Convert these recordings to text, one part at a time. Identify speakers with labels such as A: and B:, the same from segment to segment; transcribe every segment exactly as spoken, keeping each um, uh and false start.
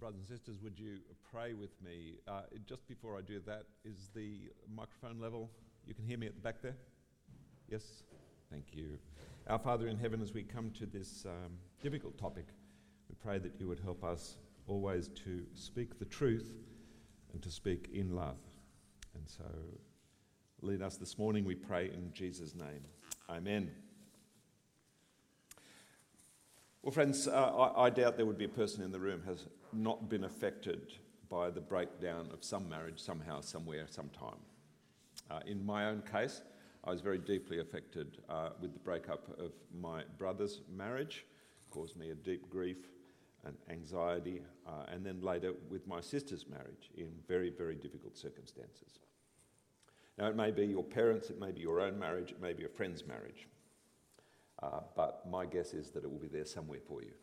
A: brothers and sisters, would you pray with me? Uh, just before I do that, is the microphone level? You can hear me at the back there? Yes? Thank you. Our Father in heaven, as we come to this um, difficult topic, we pray that you would help us always to speak the truth and to speak in love. And so lead us this morning, we pray in Jesus' name. Amen. Well, friends, uh, I, I doubt there would be a person in the room who has not been affected by the breakdown of some marriage somehow, somewhere, sometime. Uh, in my own case, I was very deeply affected uh, with the breakup of my brother's marriage. It caused me a deep grief and anxiety, uh, and then later with my sister's marriage in very, very difficult circumstances. Now, it may be your parents, it may be your own marriage, it may be a friend's marriage. Uh, but my guess is that it will be there somewhere for you.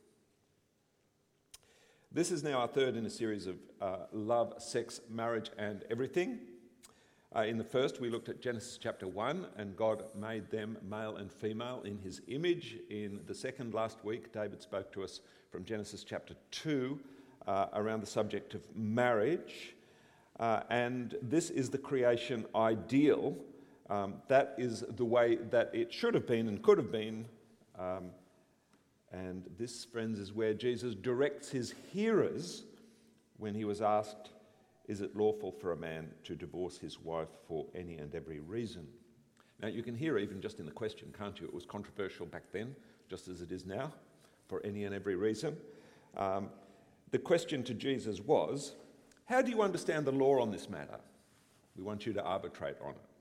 A: This is now our third in a series of uh, love, sex, marriage, and everything. Uh, in the first, we looked at Genesis chapter one, and God made them male and female in his image. In the second last week, David spoke to us from Genesis chapter two uh, around the subject of marriage. Uh, and this is the creation ideal. Um, that is the way that it should have been and could have been. Um, and this, friends, is where Jesus directs his hearers when he was asked, is it lawful for a man to divorce his wife for any and every reason? Now, you can hear even just in the question, can't you? It was controversial back then, just as it is now, for any and every reason. Um, the question to Jesus was, how do you understand the law on this matter? We want you to arbitrate on it.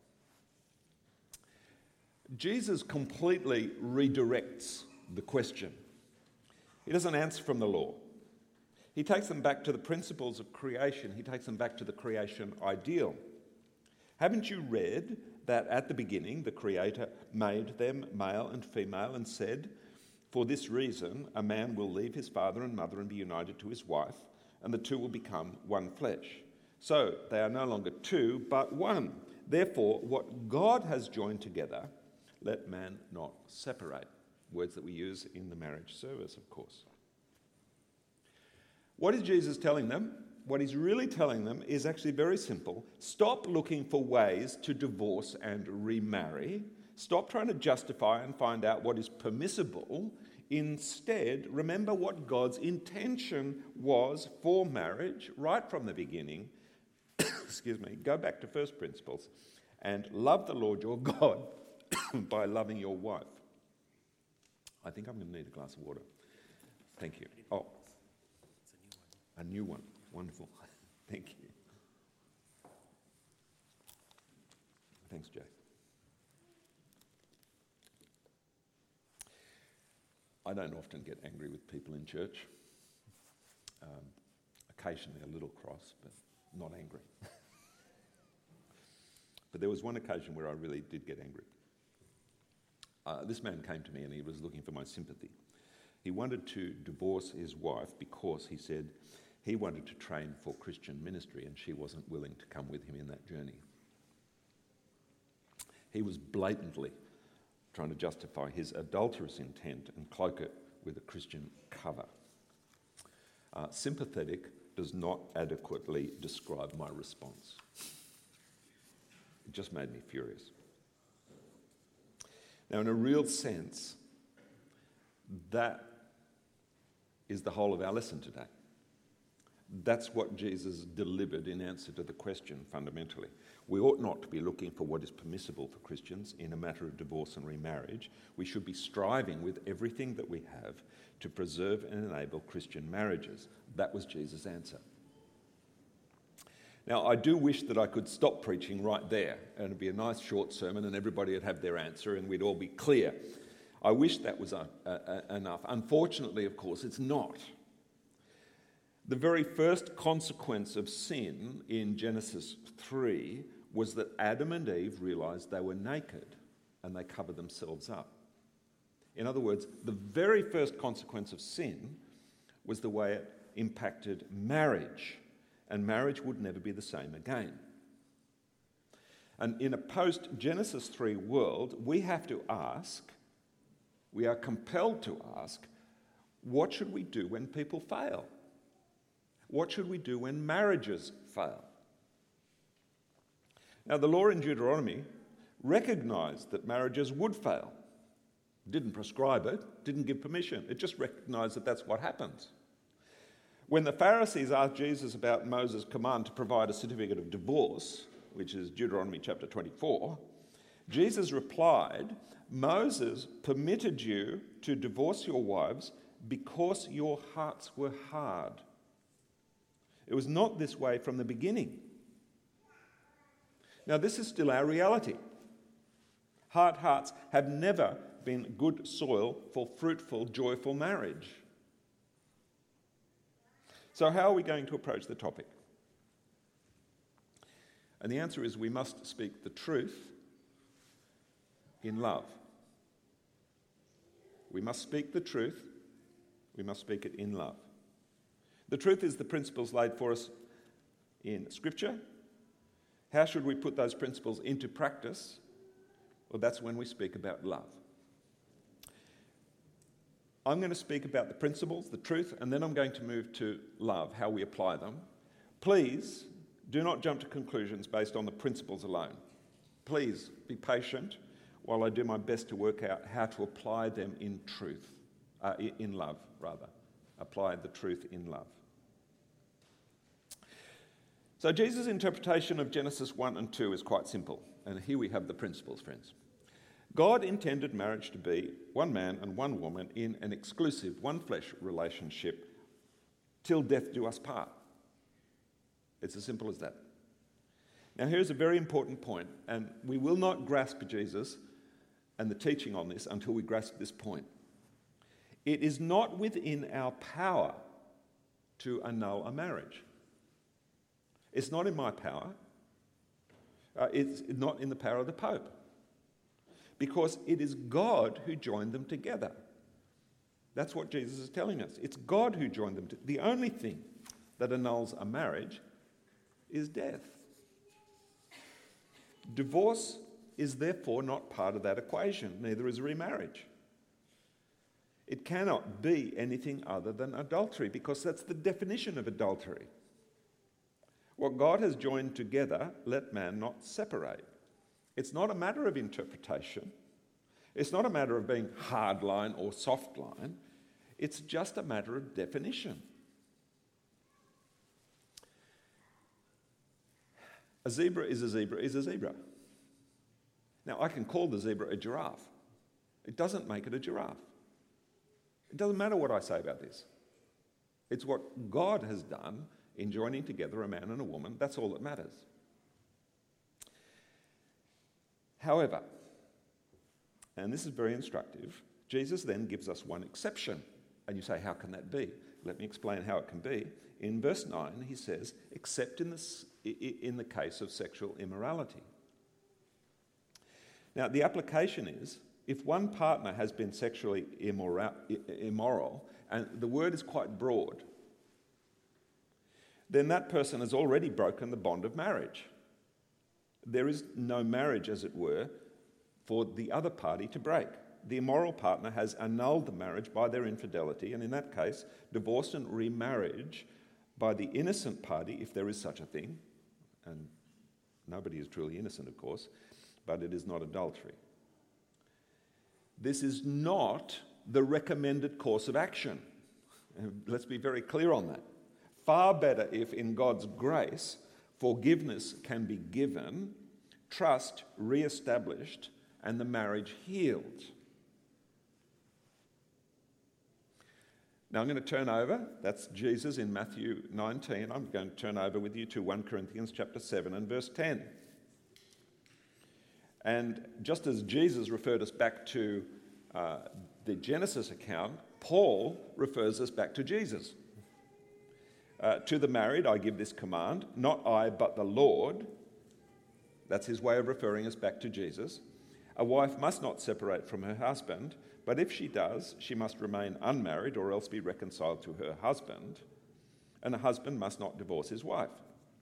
A: Jesus completely redirects the question. He doesn't answer from the law. He takes them back to the principles of creation. He takes them back to the creation ideal. Haven't you read that at the beginning the Creator made them male and female and said, for this reason a man will leave his father and mother and be united to his wife, and the two will become one flesh. So they are no longer two, but one. Therefore, what God has joined together, let man not separate. Words that we use in the marriage service, of course. What is Jesus telling them? What he's really telling them is actually very simple. Stop looking for ways to divorce and remarry. Stop trying to justify and find out what is permissible. Instead, remember what God's intention was for marriage right from the beginning. Excuse me. Go back to first principles and love the Lord your God by loving your wife. I think I'm going to need a glass of water. Thank you. Oh, a new one. Wonderful. Thank you. Thanks, Jay. I don't often get angry with people in church. Um, occasionally a little cross, but not angry. But there was one occasion where I really did get angry. Uh, this man came to me and he was looking for my sympathy. He wanted to divorce his wife because he said he wanted to train for Christian ministry and she wasn't willing to come with him in that journey. He was blatantly trying to justify his adulterous intent and cloak it with a Christian cover. Uh, sympathetic does not adequately describe my response. It just made me furious. Now, in a real sense, that is the whole of our lesson today. That's what Jesus delivered in answer to the question fundamentally. We ought not to be looking for what is permissible for Christians in a matter of divorce and remarriage. We should be striving with everything that we have to preserve and enable Christian marriages. That was Jesus' answer. Now, I do wish that I could stop preaching right there and it'd be a nice short sermon and everybody would have their answer and we'd all be clear. I wish that was uh, uh, enough. Unfortunately, of course, it's not. The very first consequence of sin in Genesis three was that Adam and Eve realised they were naked and they covered themselves up. In other words, the very first consequence of sin was the way it impacted marriage. And marriage would never be the same again. And in a post-Genesis three world, we have to ask, we are compelled to ask, what should we do when people fail? What should we do when marriages fail? Now, the law in Deuteronomy recognised that marriages would fail. It didn't prescribe it, didn't give permission. It just recognised that that's what happens. When the Pharisees asked Jesus about Moses' command to provide a certificate of divorce, which is Deuteronomy chapter twenty-four, Jesus replied, "Moses permitted you to divorce your wives because your hearts were hard. It was not this way from the beginning." Now, this is still our reality. Hard hearts have never been good soil for fruitful, joyful marriage. So how are we going to approach the topic? And the answer is we must speak the truth in love. We must speak the truth. We must speak it in love. The truth is the principles laid for us in Scripture. How should we put those principles into practice? Well, that's when we speak about love. I'm going to speak about the principles, the truth, and then I'm going to move to love, how we apply them. Please do not jump to conclusions based on the principles alone. Please be patient while I do my best to work out how to apply them in truth, uh, in love, rather. Apply the truth in love. So Jesus' interpretation of Genesis one and two is quite simple. And here we have the principles, friends. God intended marriage to be one man and one woman in an exclusive, one-flesh relationship till death do us part. It's as simple as that. Now, here's a very important point, and we will not grasp Jesus and the teaching on this until we grasp this point. It is not within our power to annul a marriage. It's not in my power. Uh, it's not in the power of the Pope. Because it is God who joined them together. That's what Jesus is telling us. It's God who joined them together. The only thing that annuls a marriage is death. Divorce is therefore not part of that equation, neither is remarriage. It cannot be anything other than adultery, because that's the definition of adultery. What God has joined together, let man not separate. It's not a matter of interpretation. It's not a matter of being hard line or soft line. It's just a matter of definition. A zebra is a zebra is a zebra. Now, I can call the zebra a giraffe. It doesn't make it a giraffe. It doesn't matter what I say about this. It's what God has done in joining together a man and a woman. That's all that matters. However, and this is very instructive, Jesus then gives us one exception. And you say, how can that be? Let me explain how it can be. In verse nine, he says, except in the, in the case of sexual immorality. Now, the application is, if one partner has been sexually immoral, immoral, and the word is quite broad, then that person has already broken the bond of marriage. There is no marriage, as it were, for the other party to break. The immoral partner has annulled the marriage by their infidelity, and in that case, divorce and remarriage by the innocent party, if there is such a thing, and nobody is truly innocent, of course, but it is not adultery. This is not the recommended course of action. Let's be very clear on that. Far better if, in God's grace, forgiveness can be given, trust re-established, and the marriage healed. Now I'm going to turn over, that's Jesus in Matthew nineteen. I'm going to turn over with you to First Corinthians chapter seven and verse ten. And just as Jesus referred us back to uh, the Genesis account, Paul refers us back to Jesus. Uh, to the married, I give this command, not I, but the Lord. That's his way of referring us back to Jesus. A wife must not separate from her husband, but if she does, she must remain unmarried or else be reconciled to her husband. And a husband must not divorce his wife.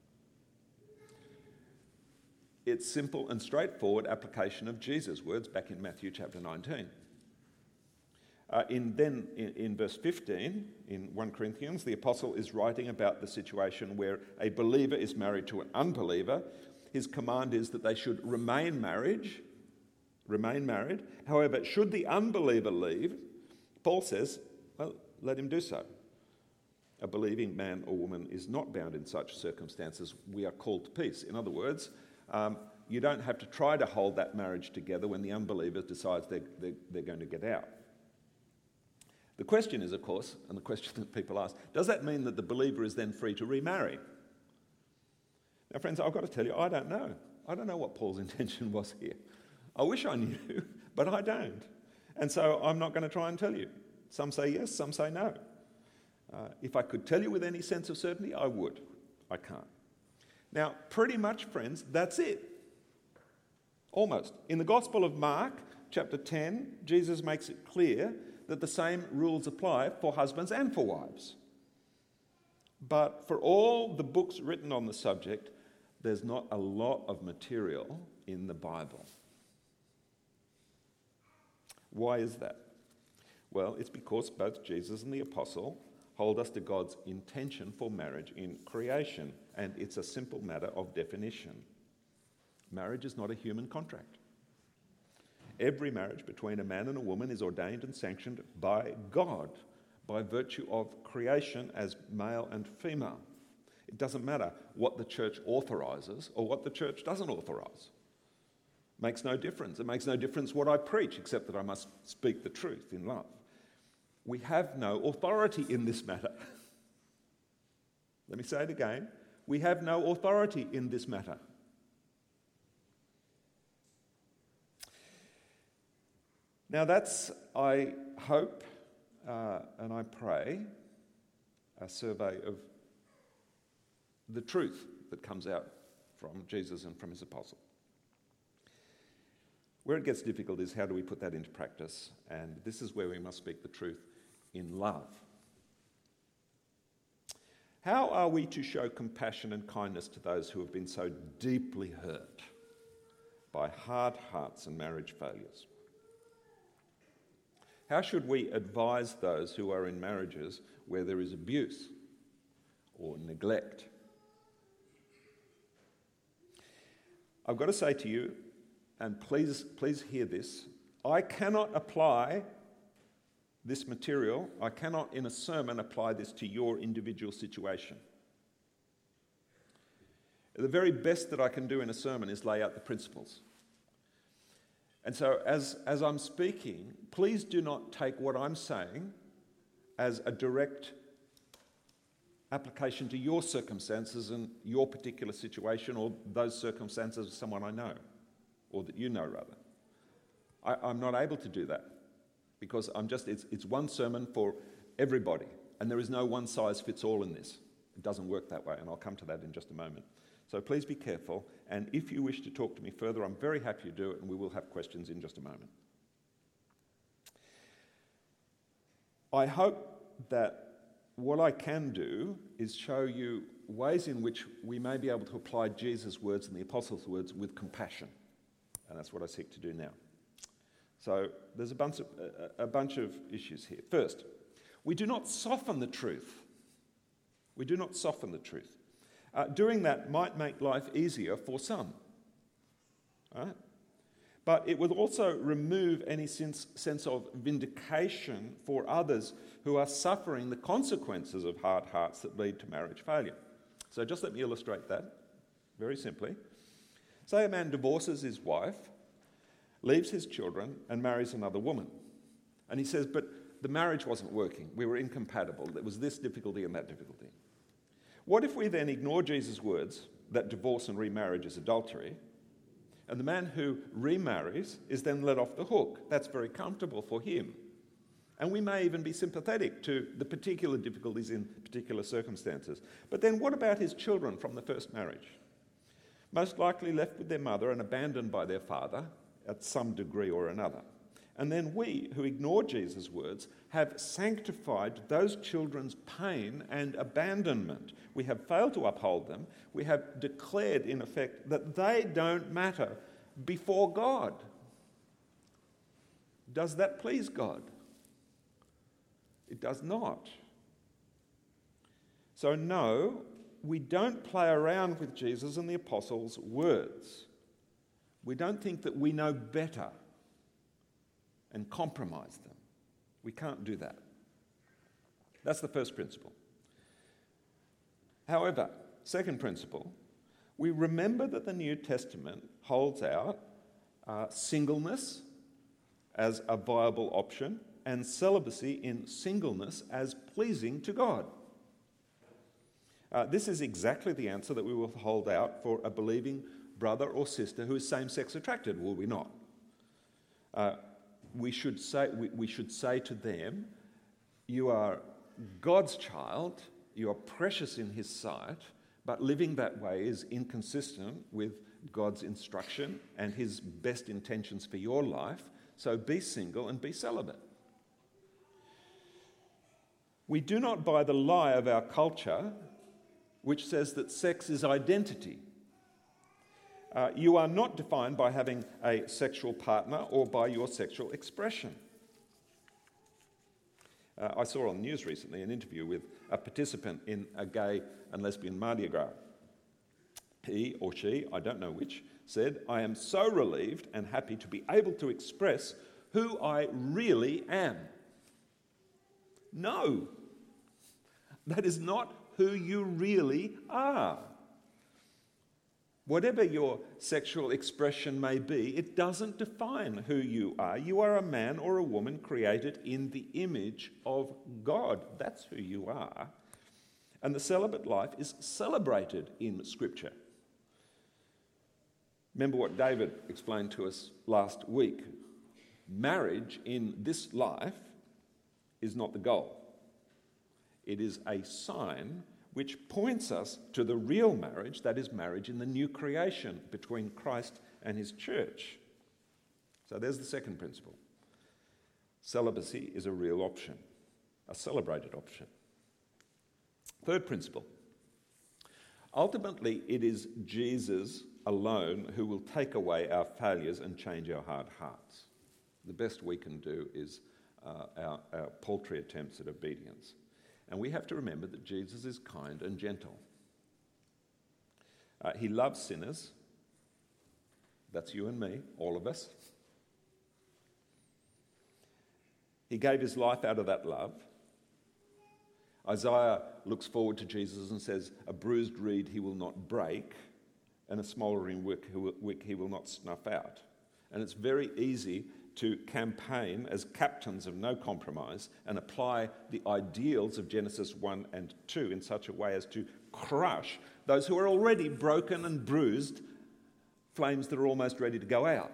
A: It's simple and straightforward application of Jesus' words back in Matthew chapter nineteen. Uh, in then in, in verse fifteen, in First Corinthians, the apostle is writing about the situation where a believer is married to an unbeliever. His command is that they should remain marriage, remain married. However, should the unbeliever leave, Paul says, well, let him do so. A believing man or woman is not bound in such circumstances. We are called to peace. In other words, um, you don't have to try to hold that marriage together when the unbeliever decides they're, they're, they're going to get out. The question is, of course, and the question that people ask, does that mean that the believer is then free to remarry? Now, friends, I've got to tell you, I don't know. I don't know what Paul's intention was here. I wish I knew, but I don't. And so I'm not going to try and tell you. Some say yes, some say no. Uh, if I could tell you with any sense of certainty, I would. I can't. Now, pretty much, friends, that's it. Almost. In the Gospel of Mark, chapter ten, Jesus makes it clear that the same rules apply for husbands and for wives. But for all the books written on the subject, there's not a lot of material in the Bible. Why is that? Well, it's because both Jesus and the apostle hold us to God's intention for marriage in creation, and it's a simple matter of definition. Marriage is not a human contract. Every marriage between a man and a woman is ordained and sanctioned by God by virtue of creation as male and female. It doesn't matter what the church authorises or what the church doesn't authorise. It makes no difference. It makes no difference what I preach, except that I must speak the truth in love. We have no authority in this matter. Let me say it again. We have no authority in this matter. Now that's, I hope uh, and I pray, a survey of the truth that comes out from Jesus and from his apostle. Where it gets difficult is how do we put that into practice, and this is where we must speak the truth in love. How are we to show compassion and kindness to those who have been so deeply hurt by hard hearts and marriage failures? How should we advise those who are in marriages where there is abuse or neglect? I've got to say to you, and please, please hear this, I cannot apply this material, I cannot in a sermon apply this to your individual situation. The very best that I can do in a sermon is lay out the principles. And so as, as I'm speaking, please do not take what I'm saying as a direct application to your circumstances and your particular situation or those circumstances of someone I know, or that you know rather. I, I'm not able to do that because I'm just, it's, it's one sermon for everybody, and there is no one size fits all in this. It doesn't work that way, and I'll come to that in just a moment. So please be careful, and if you wish to talk to me further, I'm very happy to do it, and we will have questions in just a moment. I hope that what I can do is show you ways in which we may be able to apply Jesus' words and the Apostles' words with compassion, and that's what I seek to do now. So there's a bunch of, a, a bunch of issues here. First, we do not soften the truth. We do not soften the truth. Uh, doing that might make life easier for some, right? But it would also remove any sense, sense of vindication for others who are suffering the consequences of hard hearts that lead to marriage failure. So just let me illustrate that very simply. Say a man divorces his wife, leaves his children, and marries another woman. And he says, but the marriage wasn't working. We were incompatible. There was this difficulty and that difficulty. What if we then ignore Jesus' words that divorce and remarriage is adultery, and the man who remarries is then let off the hook? That's very comfortable for him. And we may even be sympathetic to the particular difficulties in particular circumstances. But then what about his children from the first marriage? Most likely left with their mother and abandoned by their father at some degree or another. And then we, who ignore Jesus' words, have sanctified those children's pain and abandonment. We have failed to uphold them. We have declared, in effect, that they don't matter before God. Does that please God? It does not. So no, we don't play around with Jesus and the apostles' words. We don't think that we know better and compromise them. We can't do that. That's the first principle. However, second principle, we remember that the New Testament holds out uh, singleness as a viable option and celibacy in singleness as pleasing to God. Uh, this is exactly the answer that we will hold out for a believing brother or sister who is same-sex attracted, will we not? Uh, we should say we, we should say to them, you are God's child, you are precious in his sight, but living that way is inconsistent with God's instruction and his best intentions for your life, so be single and be celibate. We do not buy the lie of our culture, which says that sex is identity. Uh, you are not defined by having a sexual partner or by your sexual expression. Uh, I saw on the news recently an interview with a participant in a gay and lesbian Mardi Gras. He or she, I don't know which, said, "I am so relieved and happy to be able to express who I really am." No, that is not who you really are. Whatever your sexual expression may be, it doesn't define who you are. You are a man or a woman created in the image of God. That's who you are. And the celibate life is celebrated in Scripture. Remember what David explained to us last week. Marriage in this life is not the goal. It is a sign which points us to the real marriage, that is marriage in the new creation between Christ and his church. So there's the second principle. Celibacy is a real option, a celebrated option. Third principle. Ultimately, it is Jesus alone who will take away our failures and change our hard hearts. The best we can do is uh, our, our paltry attempts at obedience. And we have to remember that Jesus is kind and gentle. Uh, he loves sinners. That's you and me, all of us. He gave his life out of that love. Isaiah looks forward to Jesus and says, "A bruised reed he will not break, and a smouldering wick he will not snuff out." And it's very easy to campaign as captains of no compromise and apply the ideals of Genesis one and two in such a way as to crush those who are already broken and bruised, flames that are almost ready to go out.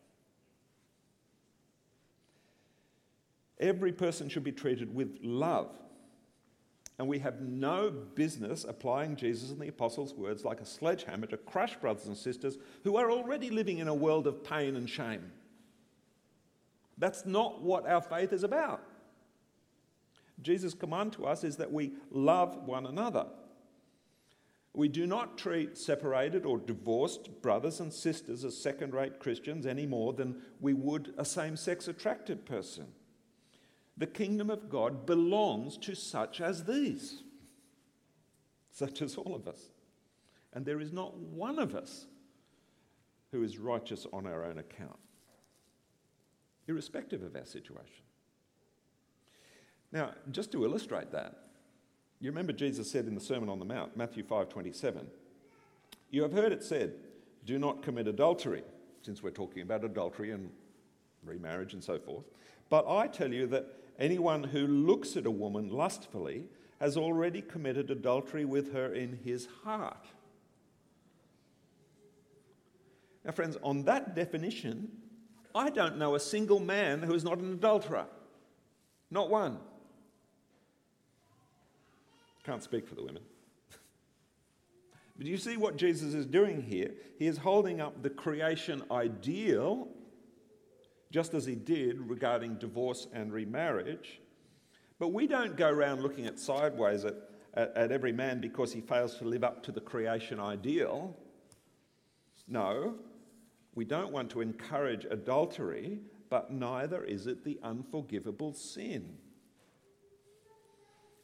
A: Every person should be treated with love. And we have no business applying Jesus and the apostles' words like a sledgehammer to crush brothers and sisters who are already living in a world of pain and shame. That's not what our faith is about. Jesus' command to us is that we love one another. We do not treat separated or divorced brothers and sisters as second-rate Christians any more than we would a same-sex attracted person. The kingdom of God belongs to such as these, such as all of us. And there is not one of us who is righteous on our own account, irrespective of our situation. Now, just to illustrate that, you remember Jesus said in the Sermon on the Mount, Matthew five twenty-seven, "You have heard it said, 'Do not commit adultery,'" since we're talking about adultery and remarriage and so forth. "But I tell you that anyone who looks at a woman lustfully has already committed adultery with her in his heart." Now, friends, on that definition, I don't know a single man who is not an adulterer. Not one. Can't speak for the women. But you see what Jesus is doing here? He is holding up the creation ideal, just as he did regarding divorce and remarriage. But we don't go around looking at sideways at, at, at every man because he fails to live up to the creation ideal. No, we don't want to encourage adultery, but neither is it the unforgivable sin.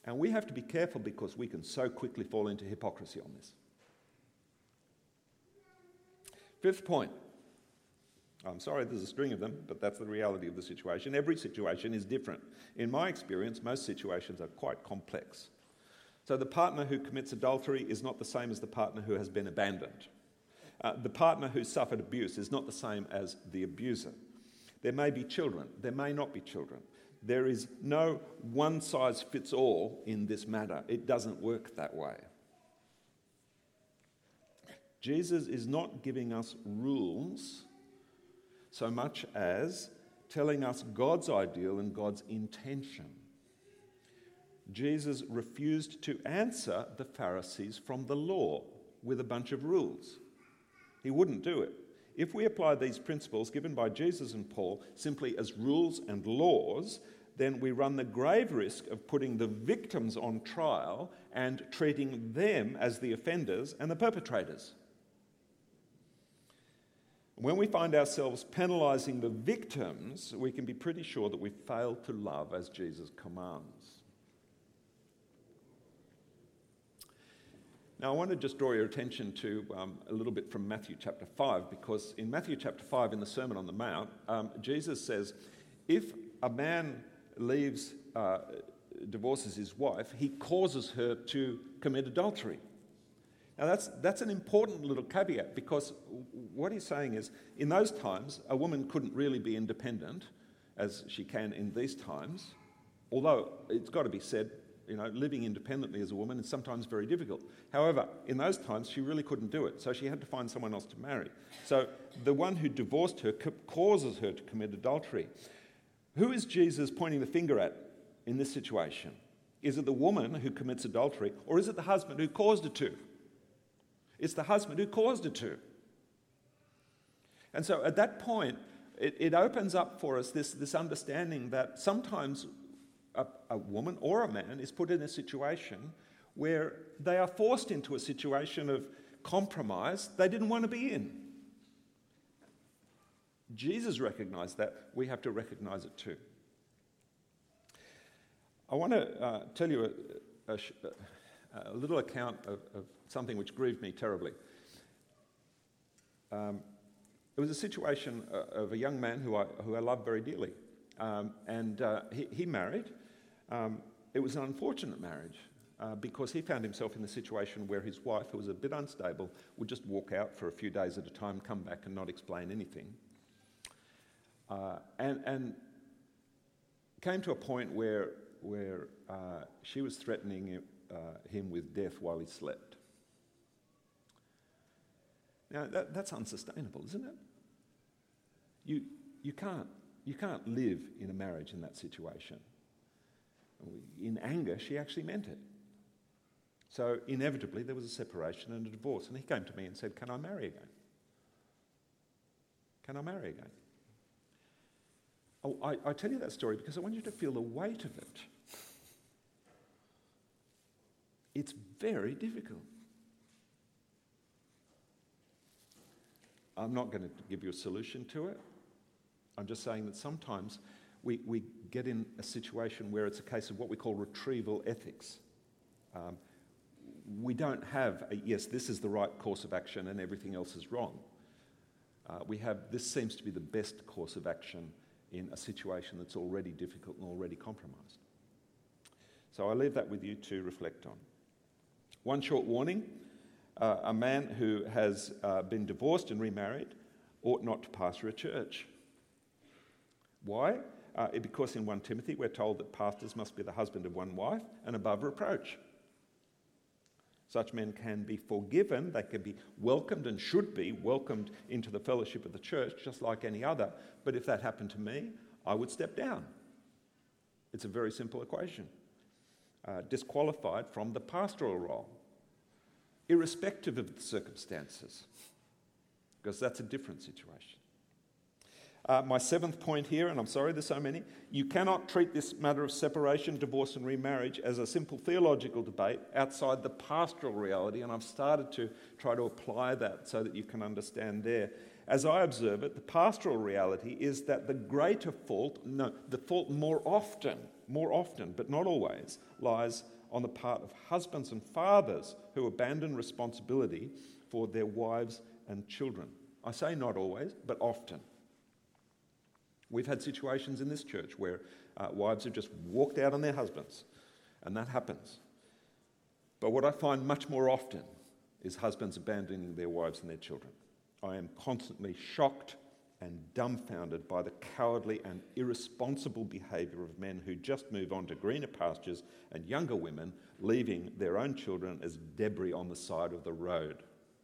A: And we have to be careful because we can so quickly fall into hypocrisy on this. Fifth point. I'm sorry there's a string of them, but that's the reality of the situation. Every situation is different. In my experience, most situations are quite complex. So the partner who commits adultery is not the same as the partner who has been abandoned. Uh, the partner who suffered abuse is not the same as the abuser. There may be children, there may not be children. There is no one-size-fits-all in this matter. It doesn't work that way. Jesus is not giving us rules so much as telling us God's ideal and God's intention. Jesus refused to answer the Pharisees from the law with a bunch of rules. He wouldn't do it. If we apply these principles given by Jesus and Paul simply as rules and laws, then we run the grave risk of putting the victims on trial and treating them as the offenders and the perpetrators. When we find ourselves penalising the victims, we can be pretty sure that we've failed to love as Jesus commands. Now, I want to just draw your attention to um, a little bit from Matthew chapter five, because in Matthew chapter five, in the Sermon on the Mount, um, Jesus says, if a man leaves, uh, divorces his wife, he causes her to commit adultery. Now, that's, that's an important little caveat, because what he's saying is, in those times, a woman couldn't really be independent, as she can in these times, although it's got to be said, you know, living independently as a woman is sometimes very difficult. However, in those times, she really couldn't do it, so she had to find someone else to marry. So the one who divorced her causes her to commit adultery. Who is Jesus pointing the finger at in this situation? Is it the woman who commits adultery, or is it the husband who caused her to? It's the husband who caused her to. And so at that point, it, it opens up for us this, this understanding that sometimes a, a woman or a man is put in a situation where they are forced into a situation of compromise they didn't want to be in. Jesus recognized that. We have to recognize it too. I want to uh, tell you a, a, a little account of, of something which grieved me terribly. Um, it was a situation uh, of a young man who I, who I love very dearly. Um, and uh, he, he married. Um, it was an unfortunate marriage uh, because he found himself in the situation where his wife, who was a bit unstable, would just walk out for a few days at a time, come back and not explain anything. Uh, and, and came to a point where, where uh, she was threatening uh, him with death while he slept. Now, that, that's unsustainable, isn't it? You, you, can't, you can't live in a marriage in that situation. In anger, she actually meant it. So inevitably, there was a separation and a divorce. And he came to me and said, can I marry again? Can I marry again? Oh, I, I tell you that story because I want you to feel the weight of it. It's very difficult. I'm not going to give you a solution to it. I'm just saying that sometimes we, we get in a situation where it's a case of what we call retrieval ethics. Um, we don't have a, yes, this is the right course of action and everything else is wrong. Uh, we have, this seems to be the best course of action in a situation that's already difficult and already compromised. So I leave that with you to reflect on. One short warning, uh, a man who has uh, been divorced and remarried ought not to pastor a church. Why? Uh, because in First Timothy we're told that pastors must be the husband of one wife and above reproach. Such men can be forgiven, they can be welcomed and should be welcomed into the fellowship of the church just like any other. But if that happened to me, I would step down. It's a very simple equation. Uh, disqualified from the pastoral role, irrespective of the circumstances, because that's a different situation. Uh, my seventh point here, and I'm sorry there's so many, you cannot treat this matter of separation, divorce and remarriage as a simple theological debate outside the pastoral reality, and I've started to try to apply that so that you can understand there. As I observe it, the pastoral reality is that the greater fault, no, the fault more often more often, but not always, lies on the part of husbands and fathers who abandon responsibility for their wives and children. I say not always, but often. We've had situations in this church where uh, wives have just walked out on their husbands, and that happens. But what I find much more often is husbands abandoning their wives and their children. I am constantly shocked and dumbfounded by the cowardly and irresponsible behaviour of men who just move on to greener pastures and younger women, leaving their own children as debris on the side of the road.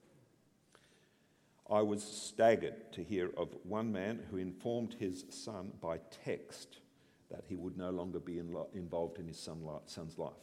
A: I was staggered to hear of one man who informed his son by text that he would no longer be in lo- involved in his son li- son's life.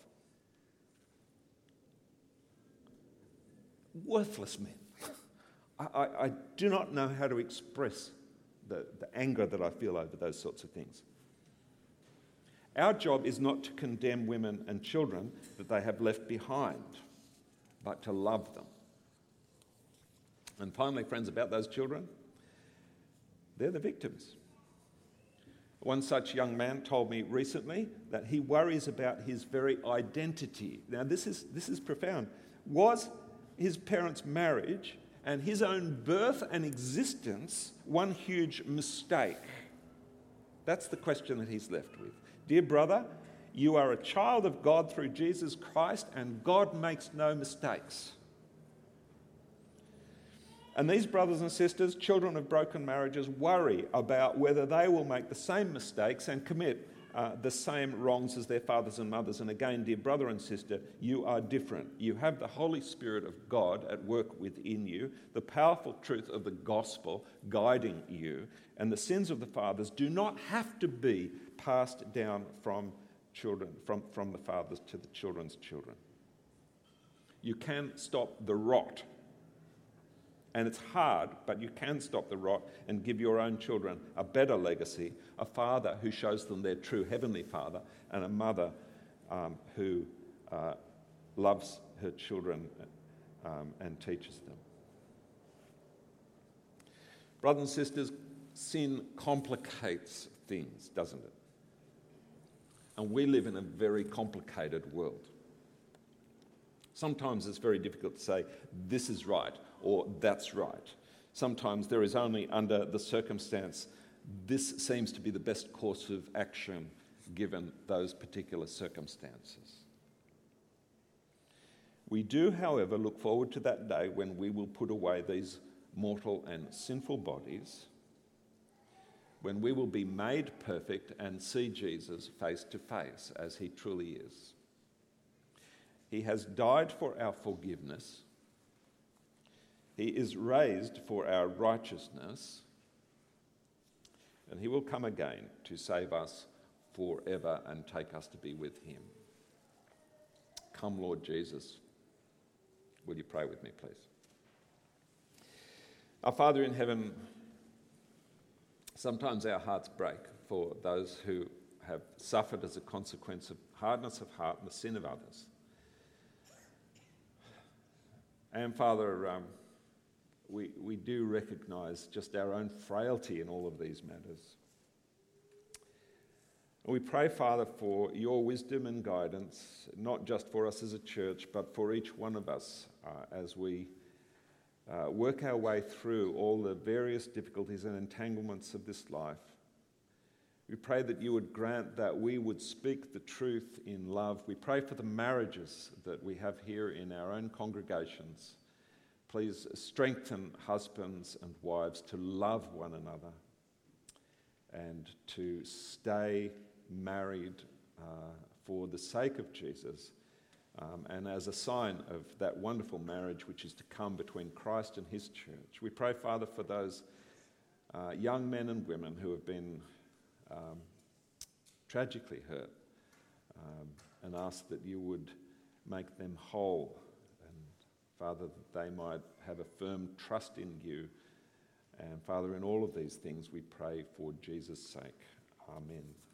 A: Worthless men. I, I, I do not know how to express the, the anger that I feel over those sorts of things. Our job is not to condemn women and children that they have left behind, but to love them. And finally, friends, about those children, they're the victims. One such young man told me recently that he worries about his very identity. Now, this is, this is profound. Was his parents' marriage and his own birth and existence one huge mistake? That's the question that he's left with. Dear brother, you are a child of God through Jesus Christ, and God makes no mistakes. And these brothers and sisters, children of broken marriages, worry about whether they will make the same mistakes and commit uh, the same wrongs as their fathers and mothers. And again, dear brother and sister, you are different. You have the Holy Spirit of God at work within you, the powerful truth of the gospel guiding you, and the sins of the fathers do not have to be passed down from children, from, from the fathers to the children's children. You can stop the rot. And it's hard, but you can stop the rot and give your own children a better legacy, a father who shows them their true heavenly father, and a mother um, who uh, loves her children um, and teaches them. Brothers and sisters, sin complicates things, doesn't it? And we live in a very complicated world. Sometimes it's very difficult to say, this is right, or that's right. Sometimes there is only under the circumstance, this seems to be the best course of action given those particular circumstances. We do, however, look forward to that day when we will put away these mortal and sinful bodies, when we will be made perfect and see Jesus face to face as he truly is. He has died for our forgiveness. He is raised for our righteousness. And he will come again to save us forever and take us to be with him. Come, Lord Jesus. Will you pray with me, please? Our Father in heaven, sometimes our hearts break for those who have suffered as a consequence of hardness of heart and the sin of others. And Father, um, we, we do recognise just our own frailty in all of these matters. We pray, Father, for your wisdom and guidance, not just for us as a church, but for each one of us uh, as we uh, work our way through all the various difficulties and entanglements of this life. We pray that you would grant that we would speak the truth in love. We pray for the marriages that we have here in our own congregations. Please strengthen husbands and wives to love one another and to stay married uh, for the sake of Jesus um, and as a sign of that wonderful marriage which is to come between Christ and his church. We pray, Father, for those uh, young men and women who have been Um, tragically hurt, um, and ask that you would make them whole, and Father, that they might have a firm trust in you. And Father, in all of these things we pray for Jesus' sake. Amen.